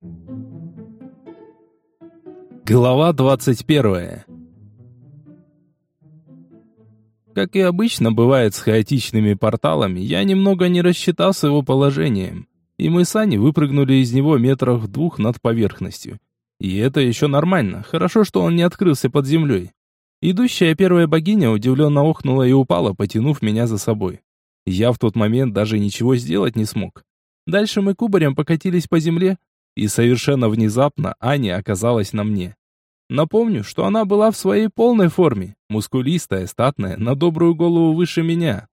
Глава 21. Как и обычно бывает с хаотичными порталами, я немного не рассчитал с его положением, и мы с Аней выпрыгнули из него метрах в 2 над поверхностью. И это еще нормально, хорошо, что он не открылся под землей. Идущая первая богиня удивленно охнула и упала, потянув меня за собой. Я в тот момент даже ничего сделать не смог. Дальше мы кубарем покатились по земле, и совершенно внезапно Аня оказалась на мне. Напомню, что она была в своей полной форме, мускулистая, статная, на добрую голову выше меня.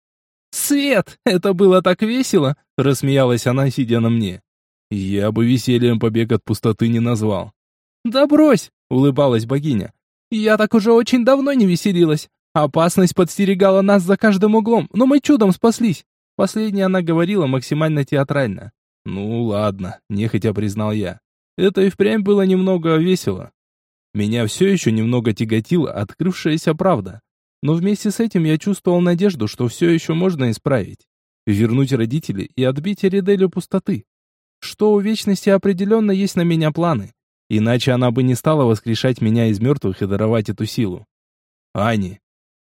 «Свет, это было так весело!» — рассмеялась она, сидя на мне. «Я бы весельем побег от пустоты не назвал». «Да брось!» — улыбалась богиня. «Я так уже очень давно не веселилась. Опасность подстерегала нас за каждым углом, но мы чудом спаслись». Последнее она говорила максимально театрально. «Ну ладно», — нехотя признал я. «Это и впрямь было немного весело». Меня все еще немного тяготила открывшаяся правда. Но вместе с этим я чувствовал надежду, что все еще можно исправить. Вернуть родителей и отбить Эриделю пустоты. Что у Вечности определенно есть на меня планы. Иначе она бы не стала воскрешать меня из мертвых и даровать эту силу. «Ани».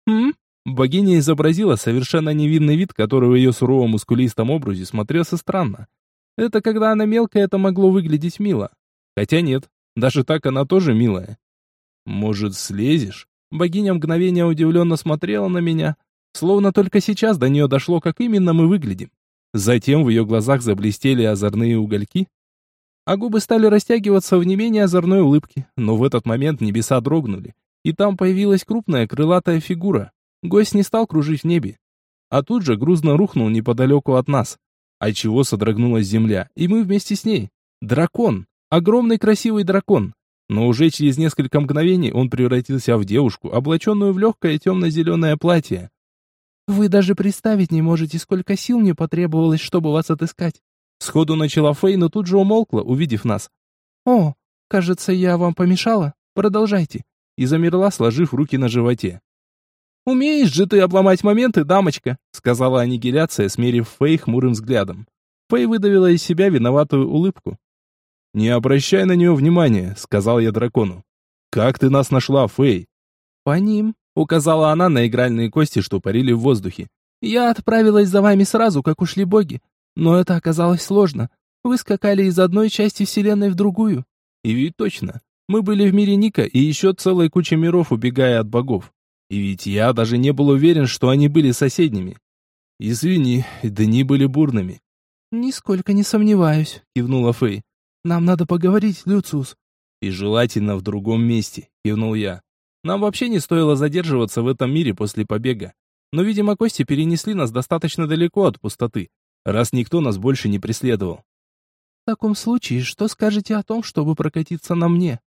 Богиня изобразила совершенно невинный вид, который в ее суровом мускулистом образе смотрелся странно. Это когда она мелкая, это могло выглядеть мило. Хотя нет, даже так она тоже милая. «Может, слезешь?» Богиня мгновение удивленно смотрела на меня, словно только сейчас до нее дошло, как именно мы выглядим. Затем в ее глазах заблестели озорные угольки, а губы стали растягиваться в не менее озорной улыбке. Но в этот момент небеса дрогнули, и там появилась крупная крылатая фигура. Гость не стал кружить в небе, а тут же грузно рухнул неподалеку от нас, отчего содрогнулась земля, и мы вместе с ней. Дракон! Огромный красивый дракон! Но уже через несколько мгновений он превратился в девушку, облаченную в легкое темно-зеленое платье. «Вы даже представить не можете, сколько сил мне потребовалось, чтобы вас отыскать!» Сходу начала Фэй, но тут же умолкла, увидев нас. «О, кажется, я вам помешала? Продолжайте!» И замерла, сложив руки на животе. «Умеешь же ты обломать моменты, дамочка!» сказала аннигиляция, смерив Фэй хмурым взглядом. Фэй выдавила из себя виноватую улыбку. «Не обращай на нее внимания», — сказал я дракону. «Как ты нас нашла, Фэй?» «По ним», — указала она на игральные кости, что парили в воздухе. «Я отправилась за вами сразу, как ушли боги. Но это оказалось сложно. Вы скакали из одной части вселенной в другую». И ведь точно. Мы были в мире Ника и еще целой кучей миров, убегая от богов. И ведь я даже не был уверен, что они были соседними. «Извини, дни были бурными». «Нисколько не сомневаюсь», — кивнула Фэй. «Нам надо поговорить, Люциус». «И желательно в другом месте», — кивнул я. «Нам вообще не стоило задерживаться в этом мире после побега. Но, видимо, кости перенесли нас достаточно далеко от пустоты, раз никто нас больше не преследовал». «В таком случае, что скажете о том, чтобы прокатиться на мне?»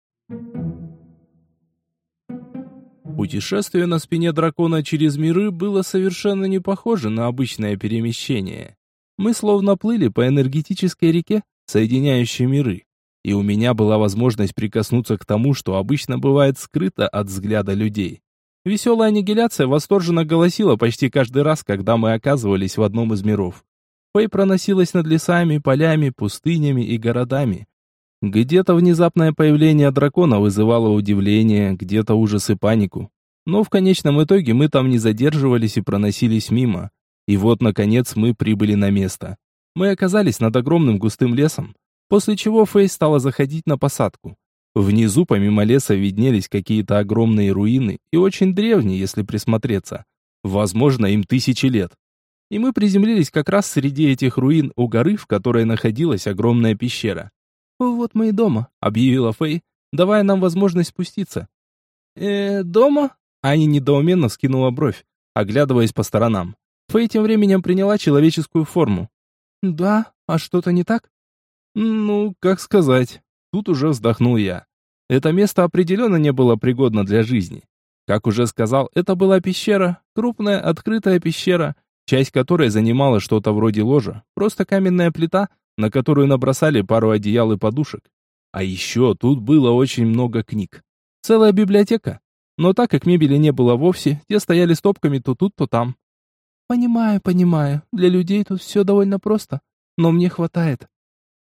Путешествие на спине дракона через миры было совершенно не похоже на обычное перемещение. Мы словно плыли по энергетической реке, соединяющей миры, и у меня была возможность прикоснуться к тому, что обычно бывает скрыто от взгляда людей. Веселая аннигиляция восторженно голосила почти каждый раз, когда мы оказывались в одном из миров. Фэй проносилась над лесами, полями, пустынями и городами. Где-то внезапное появление дракона вызывало удивление, где-то ужас и панику. Но в конечном итоге мы там не задерживались и проносились мимо. И вот, наконец, мы прибыли на место. Мы оказались над огромным густым лесом, после чего Фэй стала заходить на посадку. Внизу, помимо леса, виднелись какие-то огромные руины, и очень древние, если присмотреться. Возможно, им 1000 лет. И мы приземлились как раз среди этих руин у горы, в которой находилась огромная пещера. «Вот мы и дома», — объявила Фэй, давая нам возможность спуститься. Дома?» Аня недоуменно вскинула бровь, оглядываясь по сторонам. Фэй тем временем приняла человеческую форму. «Да, а что-то не так?» «Ну, как сказать». Тут уже вздохнул я. Это место определенно не было пригодно для жизни. Как уже сказал, это была пещера, крупная открытая пещера, часть которой занимала что-то вроде ложа, просто каменная плита, на которую набросали пару одеял и подушек. А еще тут было очень много книг. Целая библиотека. Но так как мебели не было вовсе, те стояли стопками то тут, то там. «Понимаю, понимаю. Для людей тут все довольно просто. Но мне хватает».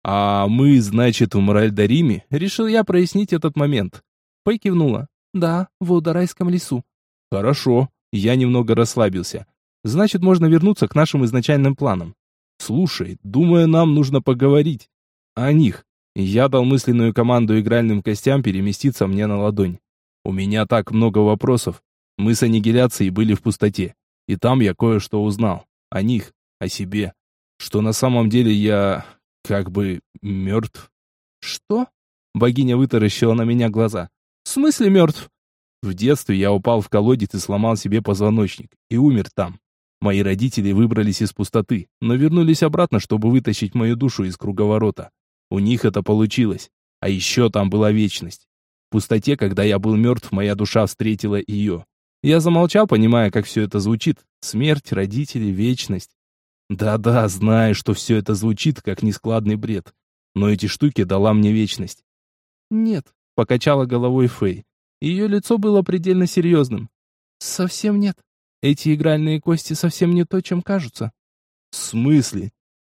А мы, значит, в Моральдариме? Решил я прояснить этот момент. Фэй кивнула. Да, в Ударайском лесу. Хорошо. Я немного расслабился. Значит, можно вернуться к нашим изначальным планам. Слушай, думаю, нам нужно поговорить о них. Я дал мысленную команду игральным костям переместиться мне на ладонь. У меня так много вопросов. Мы с аннигиляцией были в пустоте. И там я кое-что узнал. О них, о себе. Что на самом деле я... как бы... мертв. Что? Богиня вытаращила на меня глаза. В смысле мертв? В детстве я упал в колодец и сломал себе позвоночник. И умер там. Мои родители выбрались из пустоты, но вернулись обратно, чтобы вытащить мою душу из круговорота. У них это получилось. А еще там была вечность. В пустоте, когда я был мертв, моя душа встретила ее. Я замолчал, понимая, как все это звучит. Смерть, родители, вечность. Да-да, знаю, что все это звучит, как нескладный бред. Но эти штуки дала мне вечность. Нет, покачала головой Фэй. Ее лицо было предельно серьезным. Совсем нет. Эти игральные кости совсем не то, чем кажутся. В смысле?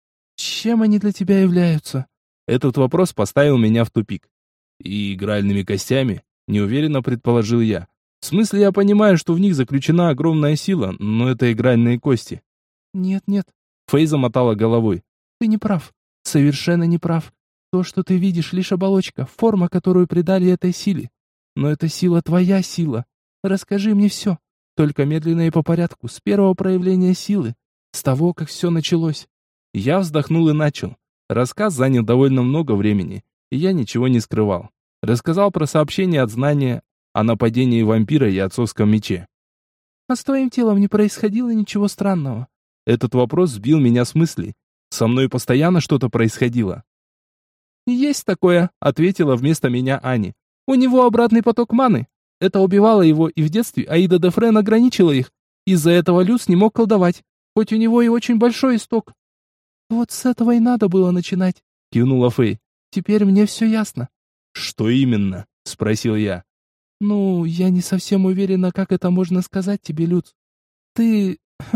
Чем они для тебя являются? Этот вопрос поставил меня в тупик. И игральными костями? Неуверенно предположил я. В смысле, я понимаю, что в них заключена огромная сила, но это игральные кости. Нет, нет. Фэй замотала головой. Ты не прав. Совершенно не прав. То, что ты видишь, лишь оболочка, форма, которую придали этой силе. Но эта сила твоя сила. Расскажи мне все. Только медленно и по порядку, с первого проявления силы, с того, как все началось. Я вздохнул и начал. Рассказ занял довольно много времени, и я ничего не скрывал. Рассказал про сообщение от знания о нападении вампира и отцовском мече. А с твоим телом не происходило ничего странного? Этот вопрос сбил меня с мыслей. Со мной постоянно что-то происходило. «Есть такое», — ответила вместо меня Ани. «У него обратный поток маны. Это убивало его, и в детстве Аида де Френ ограничила их. Из-за этого Люц не мог колдовать, хоть у него и очень большой исток». «Вот с этого и надо было начинать», — кивнула Фэй. «Теперь мне все ясно». «Что именно?» — спросил я. «Ну, я не совсем уверена, как это можно сказать тебе, Люц. Ты...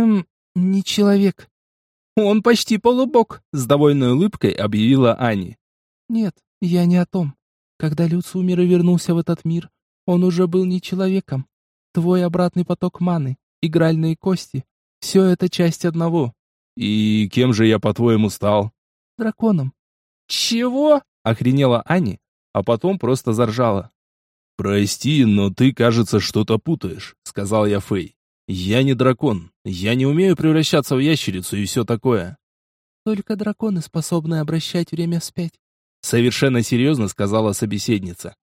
не человек». «Он почти полубог», — с довольной улыбкой объявила Ани. «Нет, я не о том. Когда Люц умер и вернулся в этот мир, он уже был не человеком. Твой обратный поток маны, игральные кости — все это часть одного». «И кем же я, по-твоему, стал?» «Драконом». «Чего?» — охренела Ани, а потом просто заржала. «Прости, но ты, кажется, что-то путаешь», — сказал я Фэй. «Я не дракон. Я не умею превращаться в ящерицу и все такое». «Только драконы способны обращать время вспять», — совершенно серьезно сказала собеседница.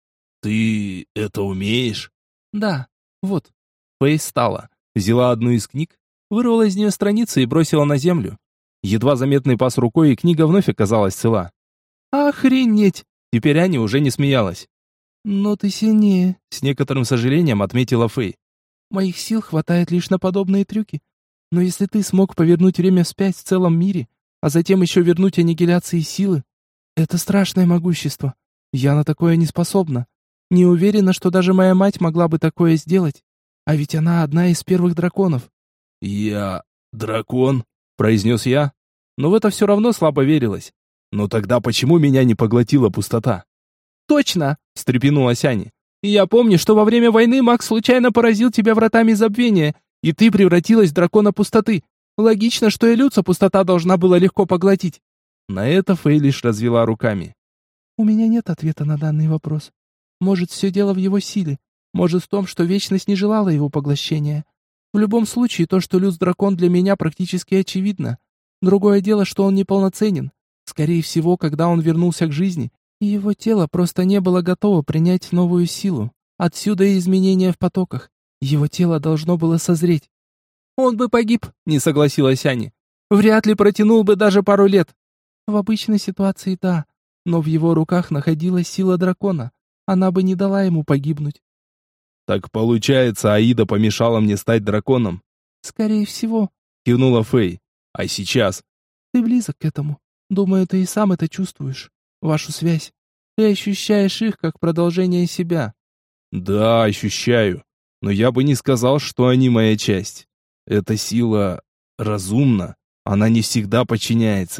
«Ты это умеешь?» «Да, вот». Фэй встала, взяла одну из книг, вырвала из нее страницы и бросила на землю. Едва заметный пас рукой, и книга вновь оказалась цела. «Охренеть!» Теперь Аня уже не смеялась. «Но ты сильнее», — с некоторым сожалением отметила Фэй. «Моих сил хватает лишь на подобные трюки. Но если ты смог повернуть время вспять в целом мире, а затем еще вернуть аннигиляции силы, это страшное могущество. Я на такое не способна. Не уверена, что даже моя мать могла бы такое сделать. А ведь она одна из первых драконов». «Я... дракон?» — произнес я. Но в это все равно слабо верилось. «Но тогда почему меня не поглотила пустота?» «Точно!» — встрепенулась Аня. «Я помню, что во время войны Макс случайно поразил тебя вратами забвения, и ты превратилась в дракона пустоты. Логично, что и Люца пустота должна была легко поглотить». На это Фэй лишь развела руками. «У меня нет ответа на данный вопрос. Может, все дело в его силе. Может, в том, что Вечность не желала его поглощения. В любом случае, то, что Люц-дракон для меня практически очевидно. Другое дело, что он неполноценен. Скорее всего, когда он вернулся к жизни, его тело просто не было готово принять новую силу. Отсюда и изменения в потоках. Его тело должно было созреть». «Он бы погиб», — не согласилась Аня. «Вряд ли протянул бы даже пару лет». «В обычной ситуации да, но в его руках находилась сила дракона. Она бы не дала ему погибнуть». «Так получается, Аида помешала мне стать драконом?» «Скорее всего», — кивнула Фэй. «А сейчас?» «Ты близок к этому. Думаю, ты и сам это чувствуешь. Вашу связь. Ты ощущаешь их как продолжение себя». «Да, ощущаю. Но я бы не сказал, что они моя часть. Эта сила разумна. Она не всегда подчиняется.